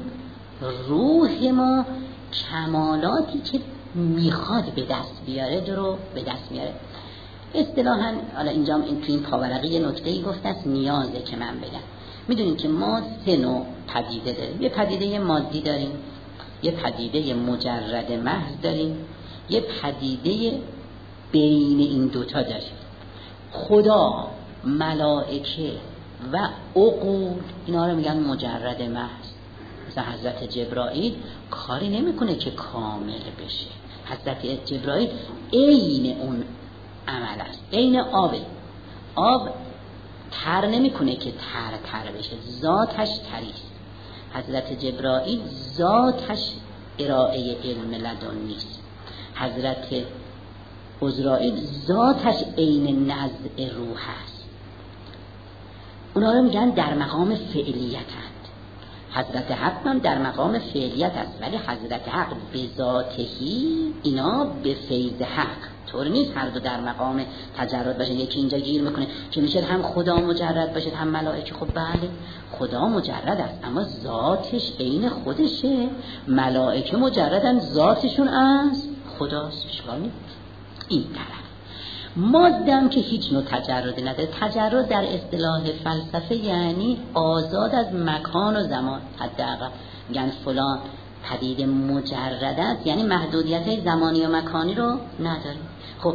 A: روح ما کمالاتی که میخواد به دست بیاره رو به دست میاره. اصطلاحاً حالا اینجام این تو این پاورقی یه نکته‌ای گفته است نیازه که من بگم. میدونیم که ما سه نوع پدیده داریم. یه پدیده مادی داریم، یه پدیده مجرد محض داریم، یه پدیده بین این دوتا داریم. خدا، ملائکه و عقول اینا رو میگن مجرد محض. مثلا حضرت جبرائیل کاری نمیکنه که کامل بشه. حضرت جبرائیل عین اون عمل است، عین آبه. آب تر نمیکنه که تر تر بشه، ذاتش تریست. حضرت جبرائیل ذاتش ارائه علم لدنیست. حضرت عزرائیل ذاتش عین نزع روح است. اونا رو میگن در مقام فعلیتند. حضرت حق هم در مقام فعلیت است، ولی حضرت حق به ذاتهی، اینا به فیض حق. طور نیست هر دو در مقام تجرد باشه. یکی اینجا گیر میکنه که میشه هم خدا مجرد باشه هم ملائکه. خب بله خدا مجرد است اما ذاتش عین خودشه. ملائکه مجردن ذاتشون از خداست. اشکال نیست. این طرف مادم که هیچ نوع تجردی نداره. تجرد در اصطلاح فلسفه یعنی آزاد از مکان و زمان. حداقل میگن فلان پدیده مجرد است، یعنی محدودیت زمانی و مکانی رو نداره. خب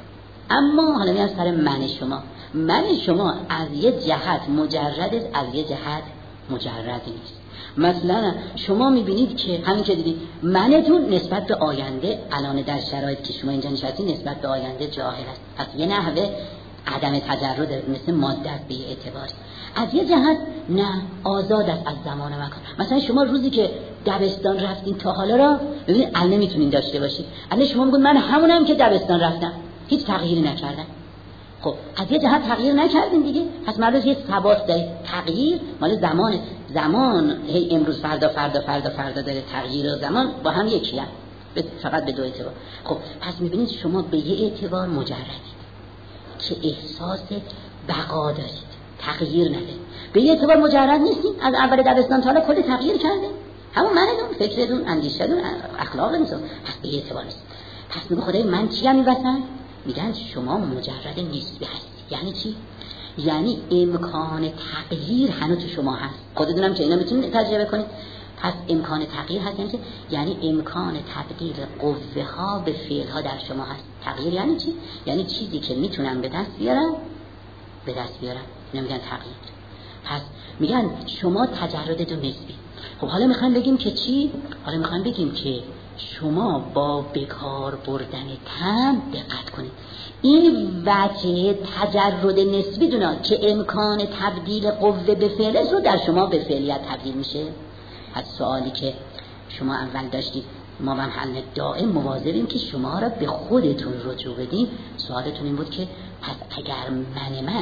A: اما حالا میاد سر من شما. من شما از یه جهت مجرد است، از یه جهت مجرد نیست. مثلا شما میبینید که همین که دیدید منتون نسبت به آینده الان در شرایط که شما اینجا نشستید نسبت به آینده جاهل است. پس یه نحوه عدم تجرد مثل ماده است به یه اعتباری. از یه جهت نه، آزاد است از زمان و مکان. مثلا شما روزی که دبستان رفتین تا حالا را ببینید الان نمیتونین داشته باشید. الان شما میگید من همونم که دبستان رفتم، هیچ تغییری نکردم. خب از یه جهت تغییر نکردین دیگه، پس مالش یه ثبات داره. تغییر مال زمان زمان هی امروز فردا فردا فردا فردا داره. تغییر و زمان با هم یکی هم، فقط به دو اعتبار. خب پس میبینید شما به یه اعتبار مجردید که احساس بقا دارید، تغییر ندارید. به یه اعتبار مجرد نیستید، از اول دبستان تا حالا کلی تغییر کردید. همون منتون، فکرتون، اندیشتون، اخلاقتون. پس به یه اعتبار نیست. پس میگه خدای من چی هم وسط؟ میگن شما مجرد نسبی هستی. یعنی چی؟ یعنی امکان تغییر هنوز تو شما هست. خودتونم چه اینا میتونید تجربه کنید. پس امکان تغییر هست. یعنی چی؟ یعنی امکان تبدیل قوه ها به فعل ها در شما هست. تغییر یعنی چی؟ یعنی چیزی که میتونم به دست بیارم به دست بیارم. نمیگن تغییر. پس میگن شما تجردتون نسبی. خب حالا میخوام بگیم که چی؟ حالا میخوام بگیم که شما با بکار بردن تن دقت کنید. این وجه تجرد نسبی دونا که امکان تبدیل قوه به فعل رو در شما به فعلیت تبدیل میشه. از سوالی که شما اول داشتید ما هم حل دائم مواظبیم که شما را به خودتون رجوع بدین. سوالتون این بود که پس اگر من من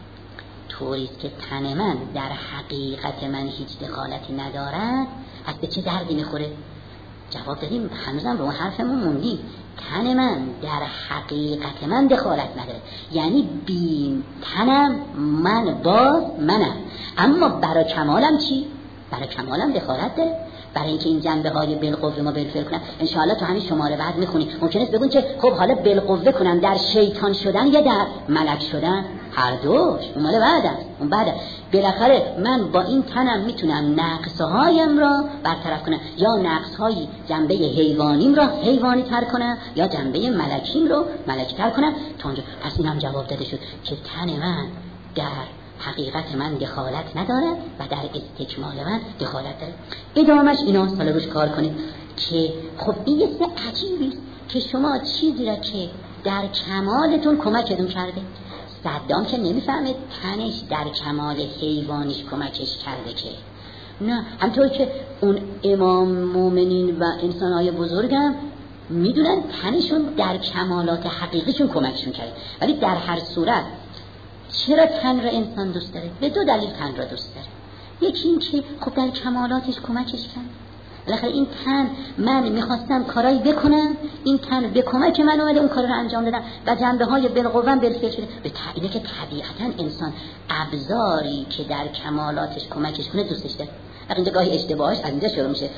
A: طوریست که تن من در حقیقت من هیچ دخالتی ندارد، پس به چه دردی میخوره؟ جواب دادیم هنوزم به اون حرفمون موندیم. تن من در حقیقت من دخالت نداره، یعنی بی تنم من باز منم. اما برای کمالم چی؟ برای کمالم دخالت داره. برای اینکه این جنبه های بالقوه ما بالفعل کنن. انشاءالله تو همین شماره بعد میخونی ممکنه است بگون که خب حالا بالقوه کنم در شیطان شدن یا در ملک شدن، هر دوش اون مال بعد است. اون بعد بالاخره من با این تنم میتونم نقصهایم را برطرف کنم، یا نقصهای جنبه حیوانیم را حیوانی تر کنم، یا جنبه ملکیم رو ملکی تر کنم. تا اونجا پس این هم جواب داده شد که تن من در حقیقت من دخالت ندارد و در استکمال من دخالت داره. ادامهش اینا حالا روش کار کنید که خب این یه چیز عجیبی است که شما چیزی را که
C: در کمالتون کمکتون کرده. صدام که نمیفهمه تنش در کمال حیوانیش کمکش کرده که نه، همطور که اون امام مومنین و انسانهای بزرگم میدونن تنشون در کمالات حقیقیشون کمکشون کرده. ولی در هر صورت چرا تن را انسان دوست داره؟ به دو دلیل تن را دوست داره. یکی این که خب در کمالاتش کمکش کرد. بالاخره این تن، من میخواستم کارایی بکنم، این تن به کمک من اومده اون کار رو انجام دادم و جنبه های بالقوه بالفعل شده. به اینه که طبیعتا انسان ابزاری که در کمالاتش کمکش کنه دوستش داره. اینجا گاهی اشتباهش از اینجا شروع میشه.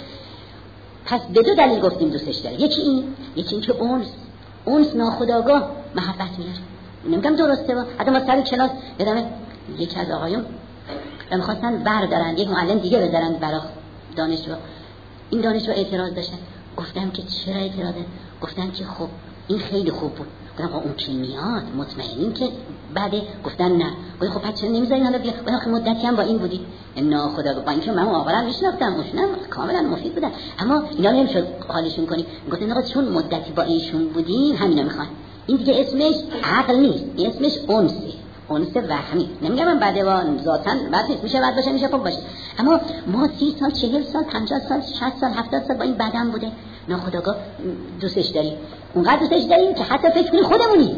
C: پس به دو دلیل گفتیم دوستش داره. یکی این، یکی این که اونس اونس ناخودآگاه محبت میاره. نمیگم درسته با حتی ما سر کلاس یادمه یکی از آقایون میخواستن بردارن یک معلم دیگه بذارن برای دانشجو. این دانشجو اعتراض داشتن. گفتم که چرا اعتراضه؟ گفتن که خب این خیلی خوب بود. گفتم اون که میاد مطمئنین که بعد گفتن نه. گفتم خب پس چرا نمیذارین حالا بیا؟ گفتم خب مدتی هم با این بودی. نه خدا با اینکه من آقا رو میشناختم، اونم کاملا مفید بودن، اما اینا نمیشد حالشون کنی. گفتن آقا چون مدتی با ایشون بودین همینا میخوان. این دیگه اسمش عقل نیست، اسمش انسه، انس وهمی. نمیگم من بعد با ذاتاً بعد نیست، میشه بعد باشه میشه خوب باشه، اما ما سی سال چهل سال پنجاه سال شصت سال هفتاد سال با این بدن بوده، ناخودآگاه دوستش داریم، اونقدر دوستش داریم که حتی فکر کنیم خودمونی،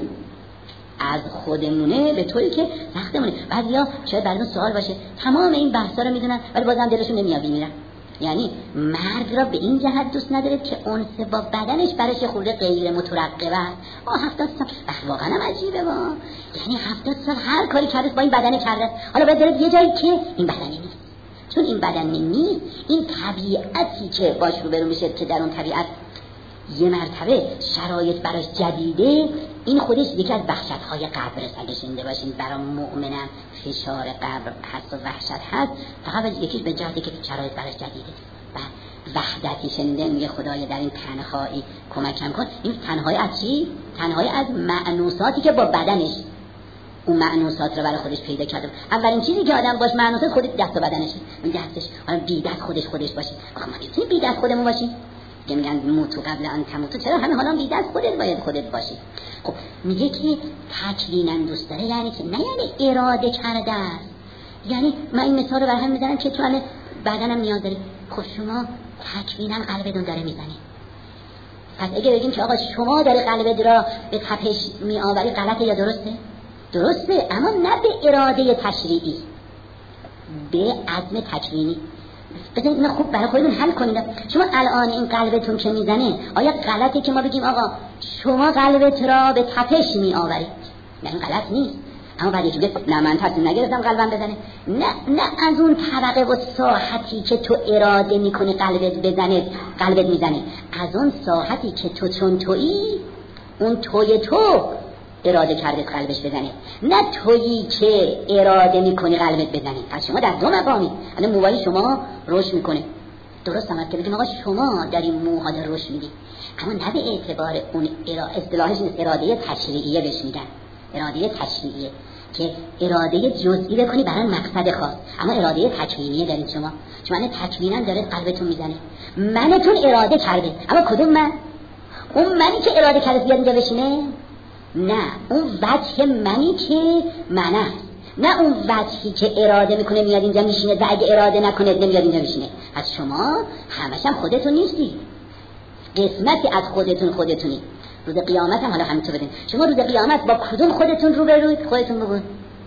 C: از خودمونه به طوری که سختمونه. بعضیا شاید براتون سوال باشه تمام این بحثا رو میدونن ولی بازم دلشون نمیاد میرن. یعنی مرد را به این جهت دوست نداره که انس با بدنش برش خورده غیر مترقبه. آه هفتاد سال واقعا هم عجیبه با. یعنی هفتاد سال هر کاری کرده با این بدن کرده، حالا باید داره یه جایی که این بدنی نیست. چون این بدنی نیست، این طبیعتی که باش رو برو میشه که در اون طبیعت یه مرتبه شرایط براش جدیده، این خودش یکی از وحشت‌های قبر اگه شنیده باشین برای مؤمنم فشار قبر هست و وحشت هست، فقط یکیش به جهتی که شرایط براش جدیده. و وحدتی شنیده میگه خدای در این تنهایی کمکم کن. این تنهایی از چی؟ تنهایی از معنوساتی که با بدنش اون معنوسات رو برای خودش پیدا کرده. اولین چیزی که آدم باش معنوسات خودت دست و بدنشه. اون دستش حالا بی دست خودش خودش باشه. آخه ما نمیتونیم بی دست خودمون باشیم. که میگن موتو قبل ان تموتو، چرا همه حالا بی دست خودت باید خودت باشی؟ خب میگه که تکوینن دوست داره، یعنی که نه یعنی اراده کرده است. یعنی من این مثال رو برهم میزنم که تو همه بدنم نیاز داری. خب شما تکوینن قلبتون داره میزنی. پس اگه بگیم که آقا شما داره قلبت را به تپش میآوری، غلطه یا درسته؟ درسته، اما نه به اراده تشریعی، به عزم تکوینی. بذارید اینو خوب برای خودتون حل کنید. شما الان این قلبتون که میزنه، آیا غلطه که ما بگیم آقا شما قلبت را به تپش میآورید؟ نه این غلط نیست، اما بعد یکی بگه نه من تصمیم نگرفتم قلبم بزنه. نه نه از اون طبقه و ساحتی که تو اراده میکنی قلبت بزنه قلبت میزنه، از اون ساحتی که تو چون تویی، اون توی تو اراده کرده قلبش بزنه، نه تویی که اراده میکنی قلبت بزنی. پس شما در دو مقامی. الان موهای شما رشد میکنه، درست هم که بگیم آقا شما در این موها در رشد میدی، اما نه به اعتبار اون اصطلاحش نیست، اراده تشریعیه بهش میگن، اراده تشریعیه که اراده جزئی بکنی برای مقصد خاص، اما اراده تکوینیه دارید شما. شما نه تکوینا داره قلبتون میزنه، منتون اراده کرده، اما کدوم من؟ اون منی که اراده کرده بیاد اینجا بشینه؟ نه، اون وجه منی که من است، نه اون وجهی که اراده میکنه میاد اینجا میشینه و اگه اراده نکنه نمیاد اینجا میشینه. پس شما همش هم خودتون نیستی، قسمتی از خودتون خودتونی. روز قیامت هم حالا همینطور بدین. شما روز قیامت با کدوم خودتون رو بروید؟ خودتون بگوید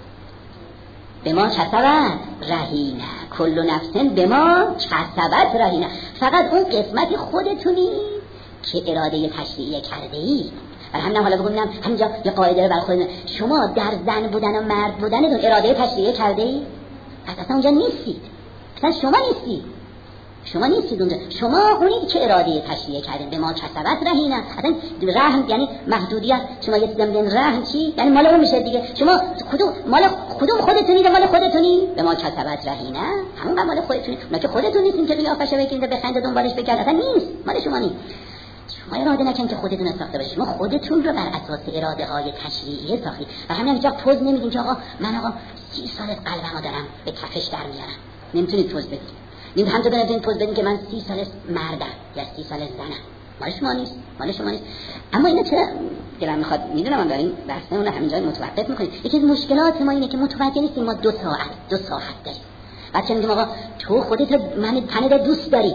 C: به ما کسبت رهینه، کل نفس به ما کسبت رهینه. فقط اون قسمتی خودتونی که اراده تشریعی کرده ای. برای همین حالا بگم همینجا یه قاعده رو برای خودتون، شما در زن بودن و مرد بودنتون اراده تشریعی کرده ای؟ اصلا اونجا نیستید، اصلا شما نیستید، شما نیستید اونجا. شما اونی که اراده تشریع کردین. به ما کسبت رهینه، اصلا رهن یعنی محدودیت. شما یه چیزی میگن رهن چی؟ یعنی مال اون میشه دیگه. شما کدوم مال کدوم خودتونید؟ مال خودتونی. به ما کسبت رهینه، همون مال خودتونی. اونا که خودتون نیستین که قیافش بگیرید بخند دنبالش بگردید، اصلا نیست، مال شما نیست. شما اراده نکنین که خودتون ساخته باشید، شما خودتون رو بر اساس اراده های تشریعی ساختید. و همین اینجا پوز نمیدین که آقا من آقا سی سال قلبمو دارم به تپش در میارم. نمیتونید پوز بدید. نیم همونطور نمیتونید پوز بدین که من سی سال مردم یا سی سال زنم. مال شما نیست، مال شما نیست. اما اینا چرا دلم میخواد، میدونم من داریم بحثمون رو همینجا متوقف میکنیم. یکی از مشکلات ما اینه که متوجه نیستیم ما دو ساعت دو ساعت داریم. بچه میگم آقا تو خودت من تنت دوست داری،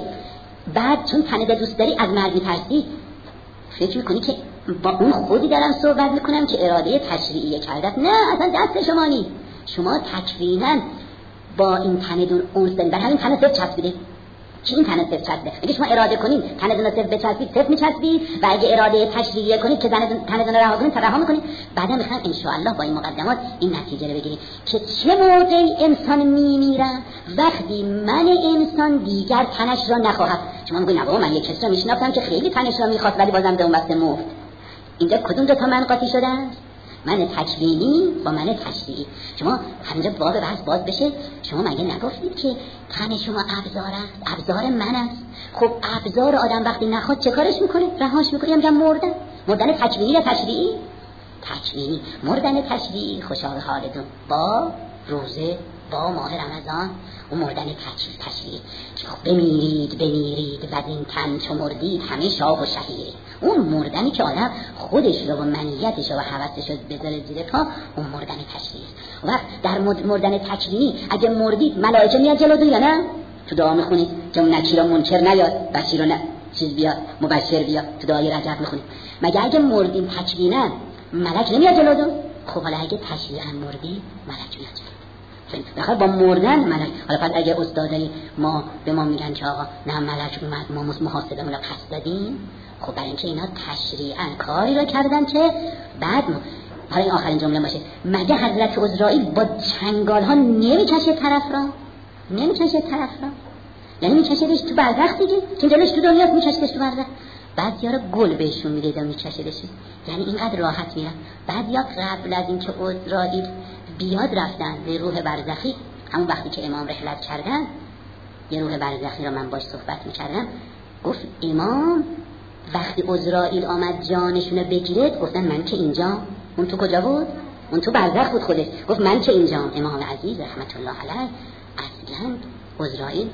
C: بعد چون تنت دوست داری از مرگ میترسی، فکر میکنی که با اون خودی دارم صحبت میکنم که اراده تشریعی کرده. نه، اصلا دست شما نیست. شما تکویناً با این تنتون اونس دارید، برای همین تنت صرف چسبیده. چی این تنت صرف چسبیده؟ اگه شما اراده کنین تنتون صرف بچسبید، صرف میچسبید، و اگه اراده تشریعی کنید که تنتون رها کنید، رها میکنید. بعدا میخوام ان شاء الله با این مقدمات این نتیجه رو بگیریم که چه موقعی انسان میمیره؟ وقتی من انسان دیگر تنش را نخواهد. شما میگید نه بابا من یک کسی رو میشناختم که خیلی تنش را میخواست ولی بازم به اون وقت مرد. اینجا کدوم دو تا من قاطی شده است؟ من تکوینی با من تشریعی. شما همینجا باب بحث باز بشه، شما مگه نگفتید که تن شما ابزار است، ابزار من است؟ خب ابزار آدم وقتی نخواد چه کارش میکنه؟ رهاش میکنه. همینجا مردن. مردن تکوینی یا تشریعی؟ تکوینی. مردن تشریعی خوشحال حالتون با روزه، با ماه رمضان. و مردن تشریعی که خب بمیرید بمیرید و این تن چو مردید همه شاه و شهیرید. اون مردنی که آدم خودش رو و منیتش رو و حوثش رو بذاره زیر پا، اون مردن تشریعی. و در مردن تکوینی اگه مردید ملائکه میاد جلوتون یا نه؟ تو دعا میخونید که اون نکیر و منکر نیاد، بشیر و نه چیز بیاد، مبشر بیاد. تو دعای رجب میخونید. مگه اگه مردیم تکوینا ملک نمیاد جلوتون؟ خب حالا اگه تشریعا مردی ملک میاد جلوتون. بخاطر با مردن ملک. حالا بعد اگه استادای ما به ما میگن که آقا نه ملک اومد ما محاسبمون رو پس دادیم، خب برای اینکه اینا تشریعاً کاری رو کردن که بعد ما... حالا این آخرین جمله باشه، مگه حضرت عزرائیل با چنگال ها نمیکشه طرف را؟ نمیکشه طرف را؟ یعنی میکشهش تو برزخ دیگه، که جلوش تو دنیاست میکشهش تو برزخ. بعد یارو گل بهشون میده و میکشهش. یعنی اینقدر راحت میرن. بعد یا قبل از اینکه عزرائیل بیاد رفتن به روح برزخی، همون وقتی که امام رحلت کردن، یه روح برزخی رو من باش صحبت میکردم، گفت امام وقتی عزرائیل آمد جانشونه بگیره، گفتن من که اینجا. اون تو کجا بود؟ اون تو برزخ بود خودش. گفت من که اینجا. امام عزیز رحمت الله علیه اصلا عزرائیل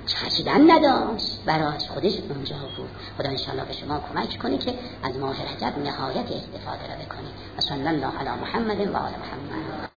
C: چشیدن نداشت، براش خودش اونجا بود. خدا انشاءالله به شما کمک کنه که از ماه رجب نهایت استفاده را بکنید. و صلی الله علی محمد و آل محمد.